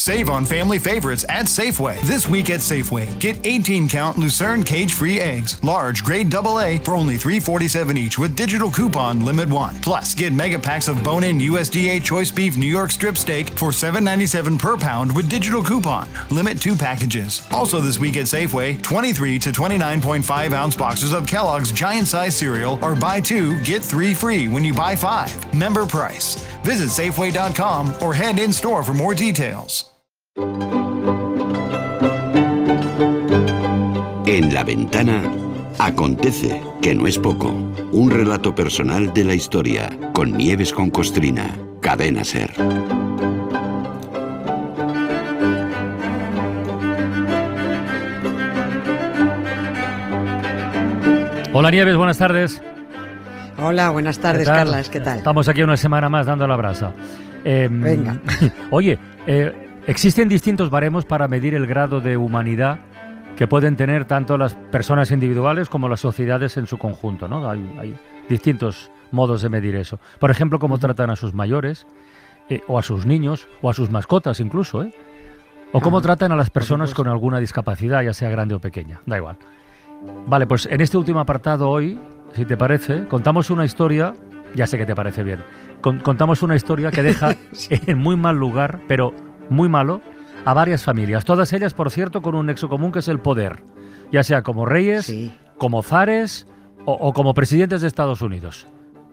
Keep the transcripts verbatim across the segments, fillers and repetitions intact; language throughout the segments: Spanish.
Save on family favorites at Safeway. This week at Safeway, get eighteen count Lucerne cage-free eggs, large grade double A for only three forty-seven each with digital coupon limit one. Plus, get mega packs of bone-in U S D A choice beef New York strip steak for seven ninety-seven per pound with digital coupon. Limit two packages. Also this week at Safeway, twenty-three to twenty-nine point five ounce boxes of Kellogg's giant size cereal or buy two, get three free when you buy five. Member price. Visit Safeway dot com or head in store for more details. En La Ventana acontece, que no es poco, un relato personal de la historia con Nieves con Costrina, Cadena SER. Hola Nieves, buenas tardes. Hola, buenas tardes, Carlas, ¿qué tal? Estamos aquí una semana más dando la brasa. Eh, Venga. Oye, eh, existen distintos baremos para medir el grado de humanidad que pueden tener tanto las personas individuales como las sociedades en su conjunto, ¿no? Hay, hay distintos modos de medir eso. Por ejemplo, cómo tratan a sus mayores, eh, o a sus niños, o a sus mascotas incluso, ¿eh? O cómo tratan a las personas con alguna discapacidad, ya sea grande o pequeña, da igual. Vale, pues en este último apartado hoy, si te parece, contamos una historia, ya sé que te parece bien, con, contamos una historia que deja sí. en muy mal lugar, pero muy malo, a varias familias. Todas ellas, por cierto, con un nexo común que es el poder, ya sea como reyes, sí. como zares o, o como presidentes de Estados Unidos.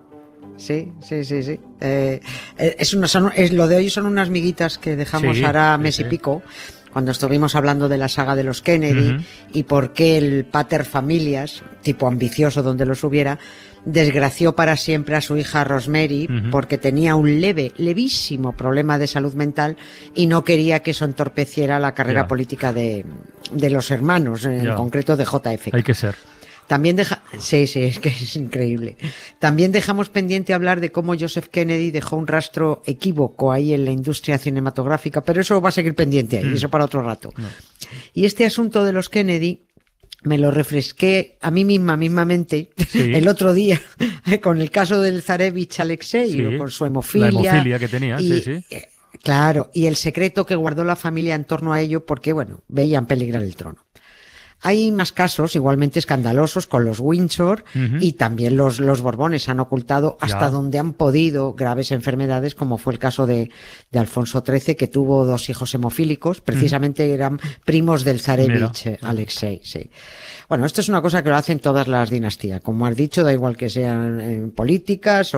Sí, sí, sí, sí. Eh, es una, son, es, lo de hoy son unas miguitas que dejamos sí, ahora mes sí, y pico, cuando estuvimos hablando de la saga de los Kennedy, uh-huh. y por qué el pater familias, tipo ambicioso donde los hubiera, desgració para siempre a su hija Rosemary, uh-huh. porque tenía un leve, levísimo problema de salud mental y no quería que eso entorpeciera la carrera yeah. política de, de los hermanos, en yeah. concreto de J F K. Hay que ser. También deja, sí, sí, es que es increíble. También dejamos pendiente hablar de cómo Joseph Kennedy dejó un rastro equívoco ahí en la industria cinematográfica, pero eso va a seguir pendiente ahí, mm. eso para otro rato. No. Y este asunto de los Kennedy me lo refresqué a mí misma, mismamente, sí. el otro día, con el caso del Zarevich Alexei, sí. con su hemofilia. La hemofilia que tenía, y, sí, sí. Eh, claro, y el secreto que guardó la familia en torno a ello porque, bueno, veían peligrar el trono. Hay más casos igualmente escandalosos con los Windsor, uh-huh. y también los, los Borbones han ocultado hasta ya. donde han podido graves enfermedades, como fue el caso de, de Alfonso trece, que tuvo dos hijos hemofílicos, precisamente uh-huh. eran primos del Zarevich eh, Alexei. Sí. Bueno, esto es una cosa que lo hacen todas las dinastías, como has dicho, da igual que sean eh, políticas o,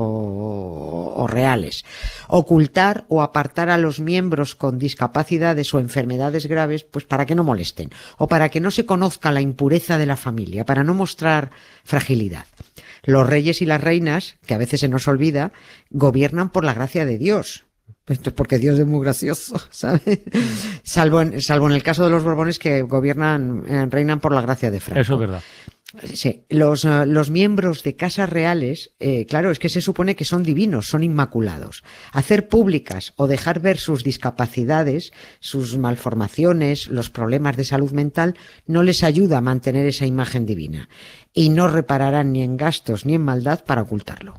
o, o reales. Ocultar o apartar a los miembros con discapacidades o enfermedades graves, pues para que no molesten, o para que no se conozca la impureza de la familia, para no mostrar fragilidad. Los reyes y las reinas, que a veces se nos olvida, gobiernan por la gracia de Dios. Esto es porque Dios es muy gracioso, ¿sabes? Salvo en, salvo en el caso de los Borbones, que gobiernan, eh, reinan por la gracia de Franco. Eso es verdad. Sí, los, uh, los miembros de casas reales, eh, claro, es que se supone que son divinos, son inmaculados. Hacer públicas o dejar ver sus discapacidades, sus malformaciones, los problemas de salud mental, no les ayuda a mantener esa imagen divina. Y no repararán ni en gastos ni en maldad para ocultarlo.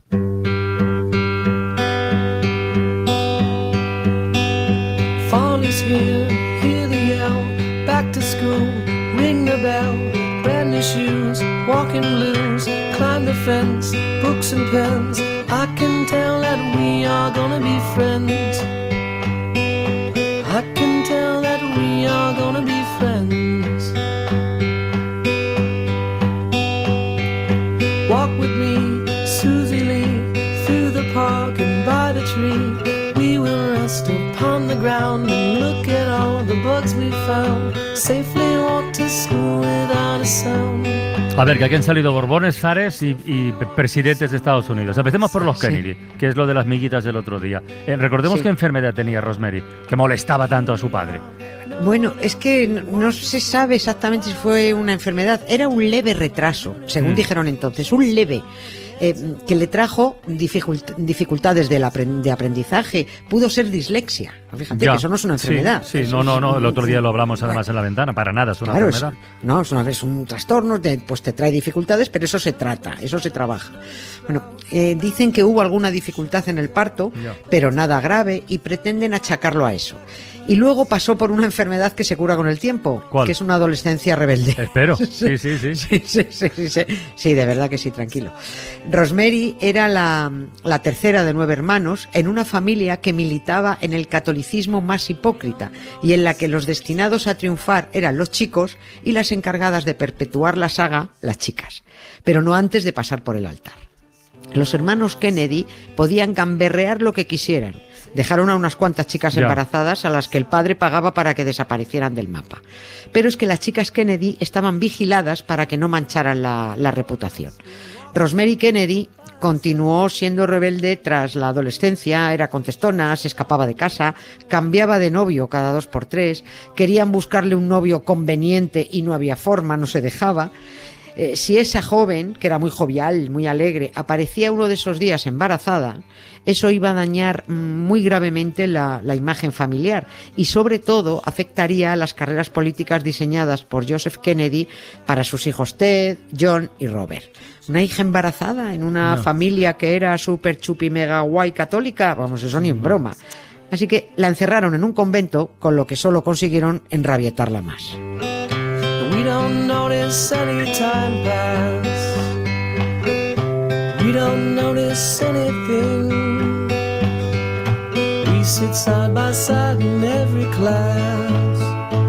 Fall is here, hear the yell, back to school, ring the bell. Brand new shoes, walking blues, climb the fence, books and pens. I can tell that we are gonna be friends. I can tell that we are gonna be friends. Walk with me, Susie Lee, through the park and by the tree. We will rest upon the ground and look at all the bugs we found. Safely walk to school without a sound. A ver, que aquí han salido Borbones, zares y, y presidentes de Estados Unidos. Empecemos por los Kennedy, sí. que es lo de las miguitas del otro día. Eh, recordemos sí. qué enfermedad tenía Rosemary, que molestaba tanto a su padre. Bueno, es que no, no se sabe exactamente si fue una enfermedad. Era un leve retraso, según mm. dijeron entonces, un leve. Eh, que le trajo dificult- dificultades de, la, de aprendizaje, pudo ser dislexia. Fíjate Ya, que eso no es una enfermedad. Sí, sí, Eso no, no, no, es- el otro día lo hablamos además en la ventana, para nada, es una Claro, es, enfermedad. no, es, una, es un trastorno, te, pues te trae dificultades, pero eso se trata, eso se trabaja. Bueno, eh, dicen que hubo alguna dificultad en el parto, Ya. pero nada grave, y pretenden achacarlo a eso. Y luego pasó por una enfermedad que se cura con el tiempo, ¿Cuál? que es una adolescencia rebelde. Espero, sí, sí, sí. Sí, sí, sí, sí, sí, sí, de verdad que sí, tranquilo. Rosemary era la, la tercera de nueve hermanos en una familia que militaba en el catolicismo más hipócrita y en la que los destinados a triunfar eran los chicos y las encargadas de perpetuar la saga, las chicas, pero no antes de pasar por el altar. Los hermanos Kennedy podían gamberrear lo que quisieran. Dejaron a unas cuantas chicas Ya. embarazadas a las que el padre pagaba para que desaparecieran del mapa. Pero es que las chicas Kennedy estaban vigiladas para que no mancharan la, la reputación. Rosemary Kennedy continuó siendo rebelde tras la adolescencia, era contestona, se escapaba de casa, cambiaba de novio cada dos por tres, querían buscarle un novio conveniente y no había forma, no se dejaba. Eh, si esa joven, que era muy jovial, muy alegre, aparecía uno de esos días embarazada, eso iba a dañar mm, muy gravemente la, la imagen familiar y sobre todo afectaría a las carreras políticas diseñadas por Joseph Kennedy para sus hijos Ted, John y Robert. Una hija embarazada en una No. familia que era súper chupi mega guay católica, vamos, eso ni en broma. Así que la encerraron en un convento, con lo que solo consiguieron enrabietarla más. We don't notice any time pass. We don't notice anything. We sit side by side in every class.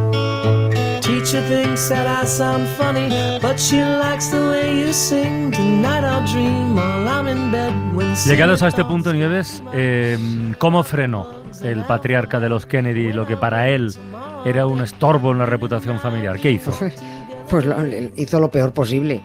Teacher thinks that I sound funny, but she likes the way you sing. Tonight I'll dream while I'm in bed when Llegados a este punto, Nieves, eh, ¿cómo frenó el patriarca de los Kennedy lo que para él era un estorbo en la reputación familiar? ¿Qué hizo? Pues lo, hizo lo peor posible,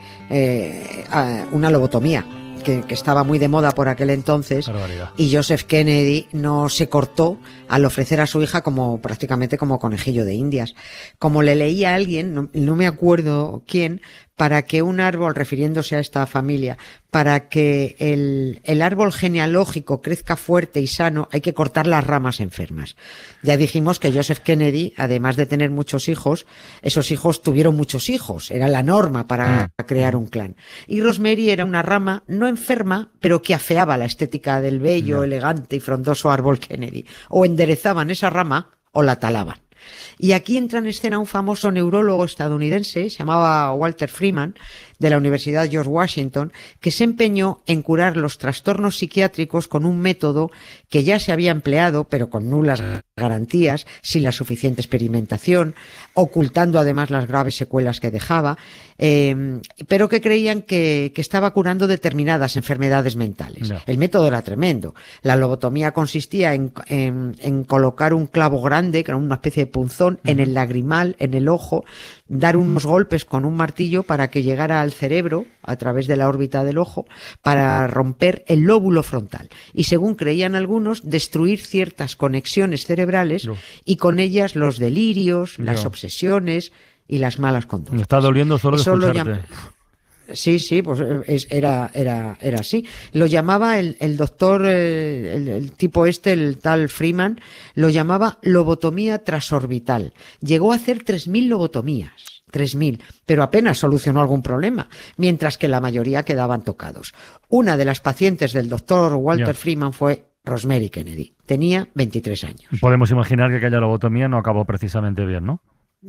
eh, una lobotomía, que, que estaba muy de moda por aquel entonces, Barbaridad. y Joseph Kennedy no se cortó al ofrecer a su hija como prácticamente como conejillo de indias. Como le leía a alguien, no, no me acuerdo quién, para que un árbol, refiriéndose a esta familia, para que el, el árbol genealógico crezca fuerte y sano, hay que cortar las ramas enfermas. Ya dijimos que Joseph Kennedy, además de tener muchos hijos, esos hijos tuvieron muchos hijos, era la norma para crear un clan. Y Rosemary era una rama no enferma, pero que afeaba la estética del bello, No. elegante y frondoso árbol Kennedy. O enderezaban esa rama o la talaban. Y aquí entra en escena un famoso neurólogo estadounidense, se llamaba Walter Freeman, de la Universidad George Washington, que se empeñó en curar los trastornos psiquiátricos con un método que ya se había empleado, pero con nulas garantías, sin la suficiente experimentación, ocultando además las graves secuelas que dejaba, eh, pero que creían que, que estaba curando determinadas enfermedades mentales. No. El método era tremendo. La lobotomía consistía en, en, en colocar un clavo grande, que era una especie de punzón, en el lagrimal, en el ojo, dar unos golpes con un martillo para que llegara al cerebro a través de la órbita del ojo para romper el lóbulo frontal y, según creían algunos, destruir ciertas conexiones cerebrales No. y con ellas los delirios, las No. obsesiones y las malas conductas. Me está doliendo solo de Eso lo escucharte. llam- Sí, sí, pues es- era, era, era así. Lo llamaba el, el doctor, eh, el, el tipo este, el tal Freeman, lo llamaba lobotomía transorbital. Llegó a hacer tres mil lobotomías, tres mil, pero apenas solucionó algún problema, mientras que la mayoría quedaban tocados. Una de las pacientes del doctor Walter Ya. Freeman fue Rosemary Kennedy. Tenía veintitrés años. Podemos imaginar que aquella lobotomía no acabó precisamente bien, ¿no?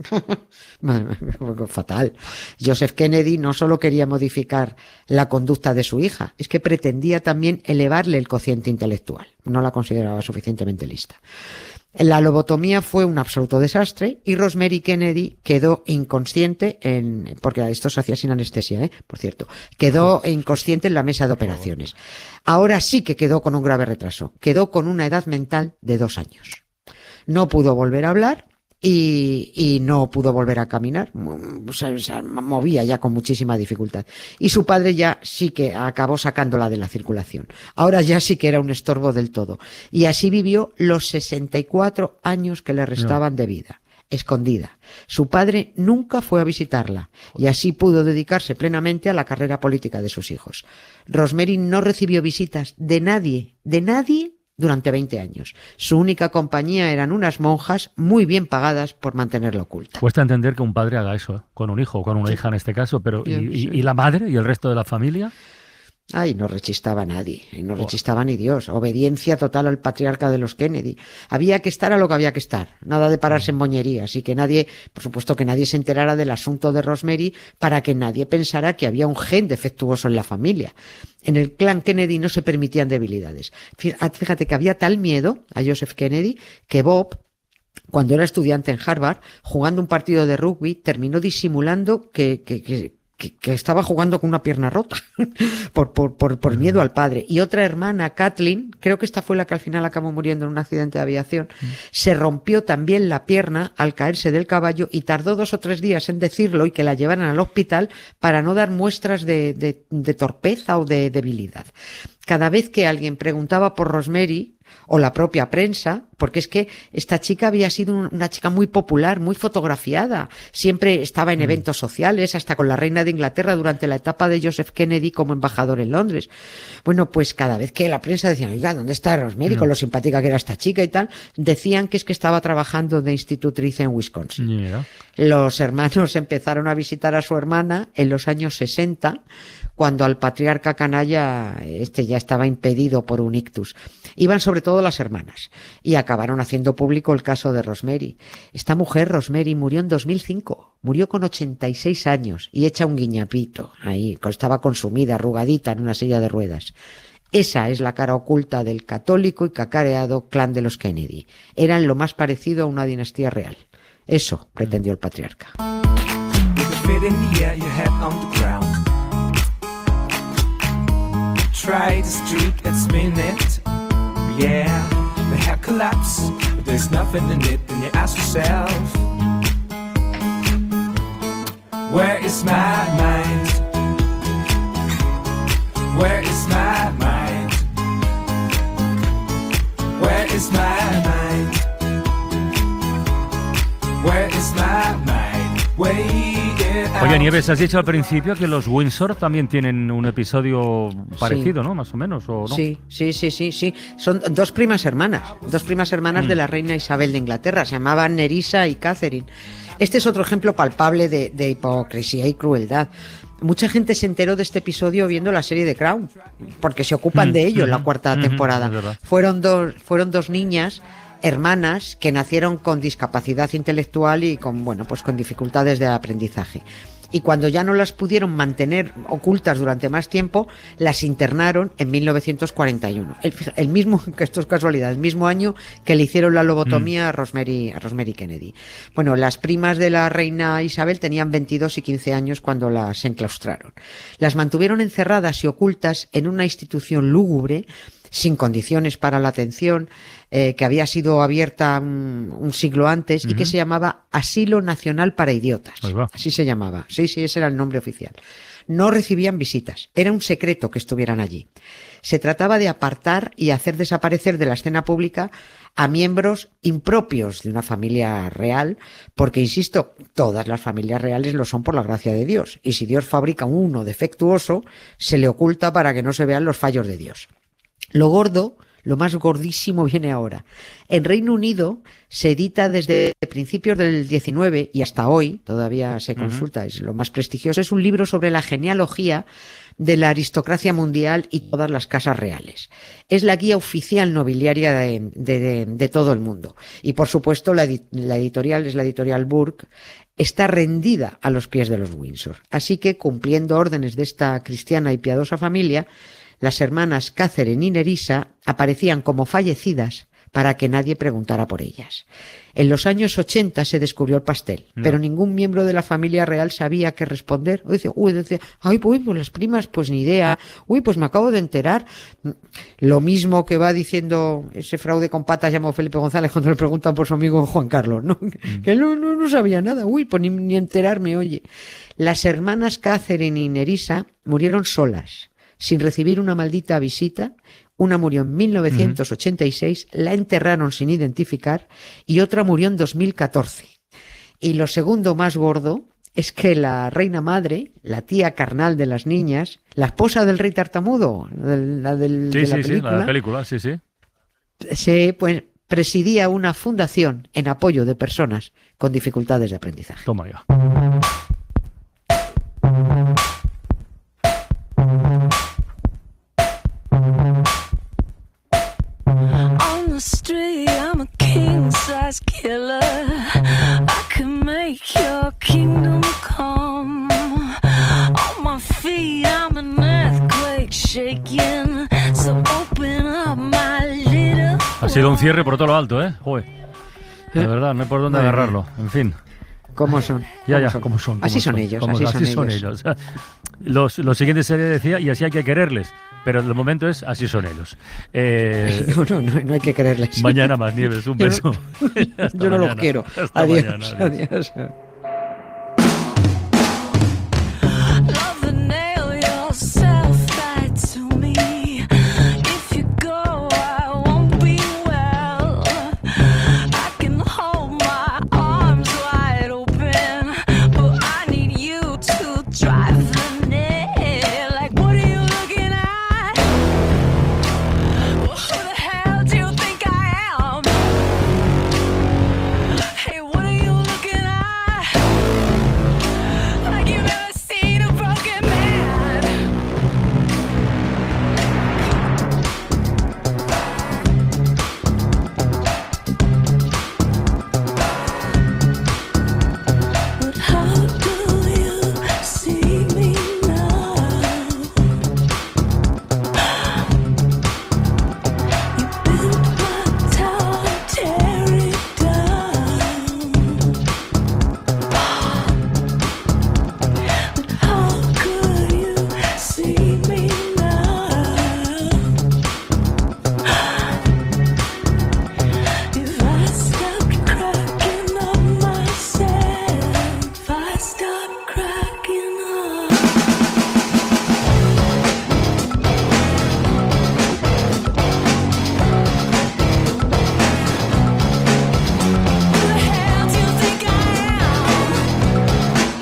Fatal. Joseph Kennedy no solo quería modificar la conducta de su hija, es que pretendía también elevarle el cociente intelectual. No la consideraba suficientemente lista. La lobotomía fue un absoluto desastre y Rosemary Kennedy quedó inconsciente en, porque esto se hacía sin anestesia, ¿eh? Por cierto, quedó inconsciente en la mesa de operaciones. Ahora sí que quedó con un grave retraso. Quedó con una edad mental de dos años. No pudo volver a hablar. Y, y no pudo volver a caminar, se, se movía ya con muchísima dificultad. Y su padre ya sí que acabó sacándola de la circulación. Ahora ya sí que era un estorbo del todo. Y así vivió los sesenta y cuatro años que le restaban de vida, escondida. Su padre nunca fue a visitarla y así pudo dedicarse plenamente a la carrera política de sus hijos. Rosemary no recibió visitas de nadie, de nadie, durante veinte años. Su única compañía eran unas monjas muy bien pagadas por mantenerla oculta. Cuesta entender que un padre haga eso, ¿eh? Con un hijo o con una Sí. hija en este caso, pero ¿y, Sí. y, y la madre y el resto de la familia? Ay, no rechistaba nadie, y no rechistaba ni Dios. Obediencia total al patriarca de los Kennedy. Había que estar a lo que había que estar, nada de pararse en moñerías, y que nadie, por supuesto que nadie se enterara del asunto de Rosemary para que nadie pensara que había un gen defectuoso en la familia. En el clan Kennedy no se permitían debilidades. Fíjate que había tal miedo a Joseph Kennedy que Bob, cuando era estudiante en Harvard, jugando un partido de rugby, terminó disimulando que, que, que Que, que estaba jugando con una pierna rota por, por, por, por miedo al padre. Y otra hermana, Kathleen, creo que esta fue la que al final acabó muriendo en un accidente de aviación, mm. se rompió también la pierna al caerse del caballo y tardó dos o tres días en decirlo y que la llevaran al hospital para no dar muestras de, de, de torpeza o de debilidad. Cada vez que alguien preguntaba por Rosemary, o la propia prensa, porque es que esta chica había sido una chica muy popular, muy fotografiada, siempre estaba en eventos sociales, hasta con la reina de Inglaterra durante la etapa de Joseph Kennedy como embajador en Londres. Bueno, pues cada vez que la prensa decía, oiga, ¿dónde está Rosemary? No. Con lo simpática que era esta chica y tal, decían que es que estaba trabajando de institutriz en Wisconsin. Yeah. Los hermanos empezaron a visitar a su hermana en los años sesenta, cuando al patriarca canalla este ya estaba impedido por un ictus. Iban sobre todo las hermanas y acabaron haciendo público el caso de Rosemary. Esta mujer, Rosemary, murió en dos mil cinco, murió con ochenta y seis años y hecha un guiñapito, ahí, estaba consumida, arrugadita en una silla de ruedas. Esa es la cara oculta del católico y cacareado clan de los Kennedy. Eran lo más parecido a una dinastía real. Eso pretendió el patriarca. Try the street and spin it. Yeah, the hair collapse, but there's nothing in it. And you ask yourself, where is my mind? Where is my mind? Where is my mind? Where is my mind? Wait. Oye, Nieves, has dicho al principio que los Windsor también tienen un episodio parecido, sí. ¿no? Más o menos, ¿o no? Sí, sí, sí, sí, sí. Son dos primas hermanas, dos primas hermanas mm. de la reina Isabel de Inglaterra. Se llamaban Nerissa y Catherine. Este es otro ejemplo palpable de, de hipocresía y crueldad. Mucha gente se enteró de este episodio viendo la serie de Crown, porque se ocupan mm. de ello mm. en la cuarta mm. temporada. Mm. Fueron dos, fueron dos niñas hermanas que nacieron con discapacidad intelectual y con, bueno, pues con dificultades de aprendizaje. Y cuando ya no las pudieron mantener ocultas durante más tiempo, las internaron en mil novecientos cuarenta y uno. El, el mismo, que esto es casualidad, el mismo año que le hicieron la lobotomía mm. a Rosemary, a Rosemary Kennedy. Bueno, las primas de la reina Isabel tenían veintidós y quince años cuando las enclaustraron. Las mantuvieron encerradas y ocultas en una institución lúgubre, sin condiciones para la atención, eh, que había sido abierta un, un siglo antes uh-huh. y que se llamaba Asilo Nacional para Idiotas. Así se llamaba. Sí, sí, ese era el nombre oficial. No recibían visitas. Era un secreto que estuvieran allí. Se trataba de apartar y hacer desaparecer de la escena pública a miembros impropios de una familia real, porque, insisto, todas las familias reales lo son por la gracia de Dios. Y si Dios fabrica uno defectuoso, se le oculta para que no se vean los fallos de Dios. Lo gordo, lo más gordísimo viene ahora. En Reino Unido se edita desde principios del diecinueve y hasta hoy, todavía se consulta, uh-huh. es lo más prestigioso, es un libro sobre la genealogía de la aristocracia mundial y todas las casas reales. Es la guía oficial nobiliaria de, de, de, de todo el mundo. Y por supuesto la, la editorial es la editorial Burke, está rendida a los pies de los Windsor. Así que, cumpliendo órdenes de esta cristiana y piadosa familia, las hermanas Catherine y Nerissa aparecían como fallecidas para que nadie preguntara por ellas. En los años ochenta se descubrió el pastel, no. pero ningún miembro de la familia real sabía qué responder. O decía, uy, decía, ay, uy, pues las primas, pues ni idea. Uy, pues me acabo de enterar. Lo mismo que va diciendo ese fraude con patas llamado Felipe González cuando le preguntan por su amigo Juan Carlos, ¿no? Mm. Que no, no, no sabía nada. Uy, pues ni, ni enterarme, oye. Las hermanas Catherine y Nerissa murieron solas, sin recibir una maldita visita. Una murió en mil novecientos ochenta y seis, uh-huh. la enterraron sin identificar, y otra murió en dos mil catorce. Y lo segundo más gordo es que la reina madre, la tía carnal de las niñas, la esposa del rey tartamudo, la del, sí, de la sí, película, sí, la de la película, sí, sí. se pues, presidía una fundación en apoyo de personas con dificultades de aprendizaje. Toma ya. On the street, I'm a king-size killer. I can make your kingdom come. On my feet, I'm an earthquake shaking. So open up my little. Ha sido un cierre por todo lo alto, ¿eh? Joder. De verdad, no hay por dónde Madre agarrarlo. En fin. ¿Cómo son? Ya, ¿Cómo ya, son? ¿cómo son? Así ¿Cómo son ellos, ¿Cómo así, así son, son ellos. ellos. O sea, los, los siguientes series decía, y así hay que quererles. Pero el momento es, así son ellos. Eh, No, no, no, no hay que creerles. mañana más, Nieves, un Yo no- beso. Hasta Yo no los mañana. quiero. Hasta Adiós, mañana, adiós. adiós. Love the nail yourself right to me. If you go, I won't be well. I can hold my arms wide open, but I need you to drive the nail. Like, what are you looking at? Well, who the hell do you think I am? Hey, what are you looking at? Like you've never seen a broken man. But how do you see me now? You built my tower, tear it down. But how could you see me now? If I stopped cracking up myself, if I stopped cracking up. Who the hell do you think I am?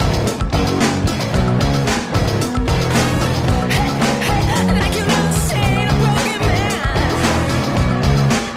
Like you've never seen a broken man.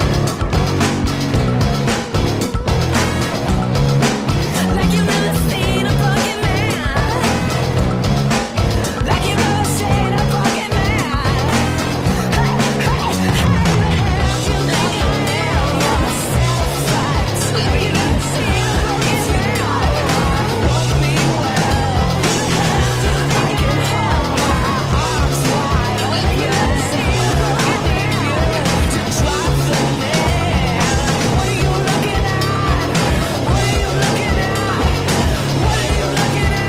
Like you've never seen a broken man. Like you've never seen a broken man. Hey, hey, hey, you think I am yourself right? Like you've never seen a broken man. Won't be well. I can hold my arms wide. Like you've never seen a broken man. To drop the nail. What are you looking at? What are you looking at? What are you looking at?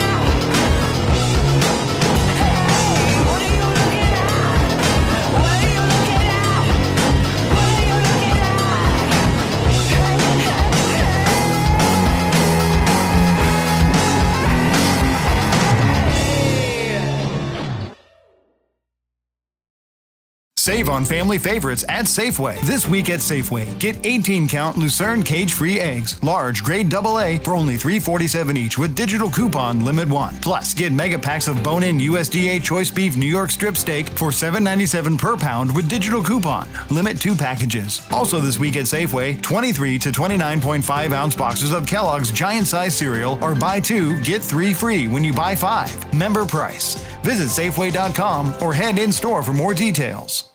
Hey, what are you looking at? What are you looking at? What are you looking Save on family favorites at Safeway. This week at Safeway, get eighteen count Lucerne cage-free eggs, large grade double A for only three forty-seven each with digital coupon limit one. Plus, get mega packs of bone-in U S D A choice beef New York strip steak for seven ninety-seven per pound with digital coupon. Limit two packages. Also this week at Safeway, twenty-three to twenty-nine point five ounce boxes of Kellogg's giant size cereal or buy two, get three free when you buy five. Member price. Visit Safeway dot com or head in store for more details.